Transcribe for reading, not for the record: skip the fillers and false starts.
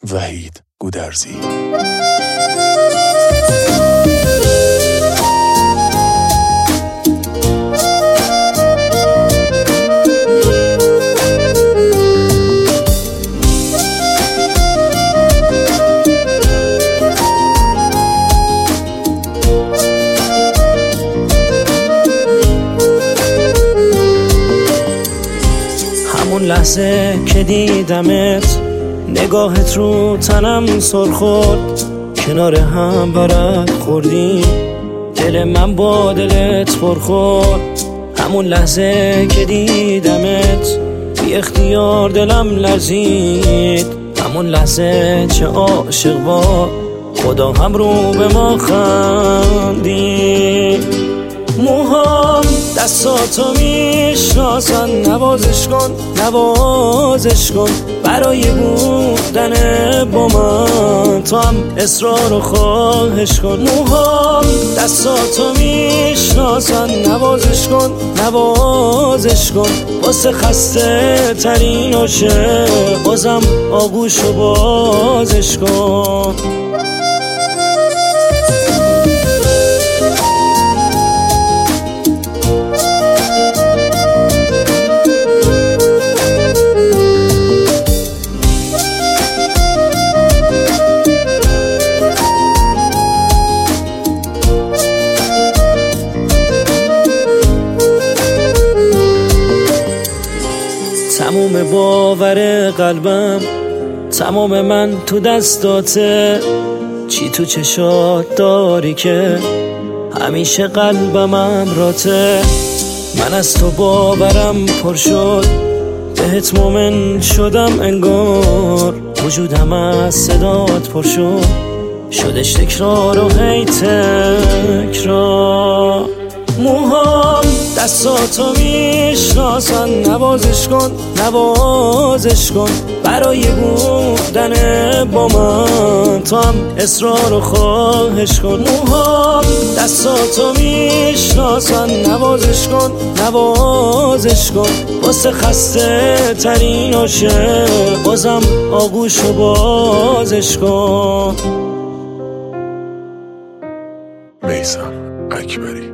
وحید گودرزی. همون لحظه که دیدمت نگاهت رو تنم سر خورد، کنار هم برق خوردیم، دل من با دلت پر خورد. همون لحظه که دیدمت بی اختیار دلم لرزید، همون لحظه چه عاشق با خدا هم رو به ما خندید. موهام دستاتو میشناسن، نوازش کن نوازش کن، برای بودن با من تو هم اصرار و خواهش کن. موهام دستاتو میشناسن، نوازش کن نوازش کن، واسه خسته ترین عاشق بازم آغوش و بازش کن. تموم باور قلبم، تمام من تو دستاته، چی تو چشات داری که همیشه قلبم امراته. من از تو باورم پر شد، بهت مومن شدم انگار، وجودم از صدات پر شد، شدش تکرار و هی تکرار. موهام دستاتو میشناسن، نوازش کن نوازش کن، برای بودن با من تو هم اصرار و خواهش کن. موهام دستاتو میشناسن، نوازش کن نوازش کن، واسه خسته ترین عاشق بازم آغوش و بازش کن. میثم اکبری.